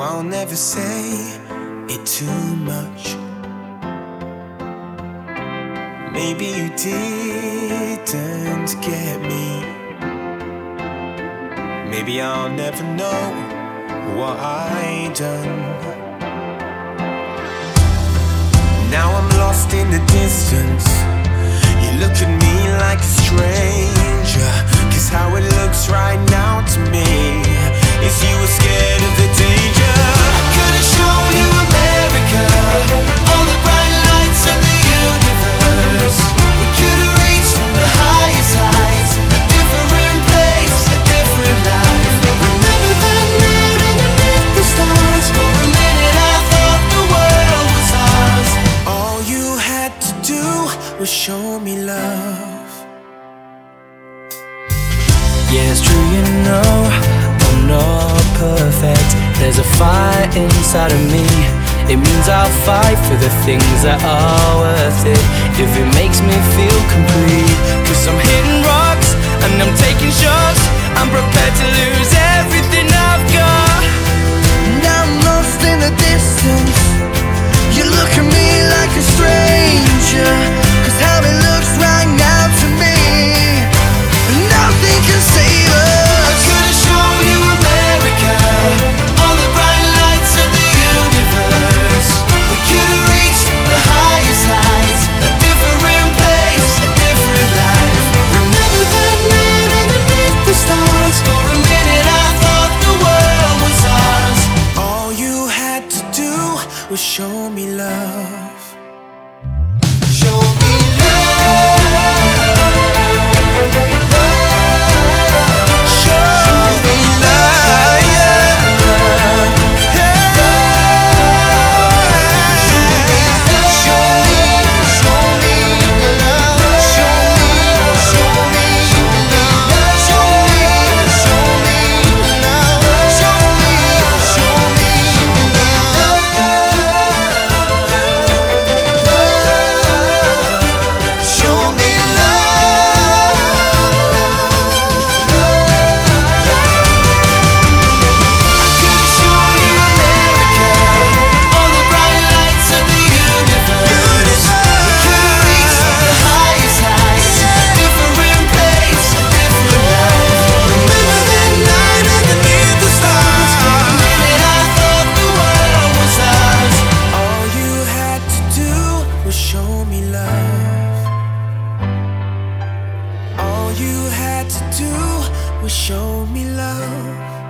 I'll never say it too much. Maybe you didn't get me. Maybe I'll never know what I done. Now I'm lost in the distance. You look at me like a stranger, 'cause how it looks right now to me is you were scared of the danger. I could've shown you America, all the bright lights of the universe. We could've reached the highest heights, a different place, a different life. Remember that night underneath the stars? For a minute I thought the world was ours. All you had to do was show me love. Yeah, it's true, you know I'm not perfect. There's a fire inside of me. It means I'll fight for the things that are worth it, if it makes me feel complete. 'Cause I'm hitting rocks and I'm taking shots. I'm prepared to lose everything I've got. Now I'm lost in the distance. You look at me like a stranger, 'cause how it looks right now to me, nothing can save us. I could've shown you America, all the bright lights of the universe. We could've reached the highest heights, a different place, a different life. Remember that night underneath the stars? For a minute I thought the world was ours. All you had to do was show me love. Show me show me love. All you had to do was show me love.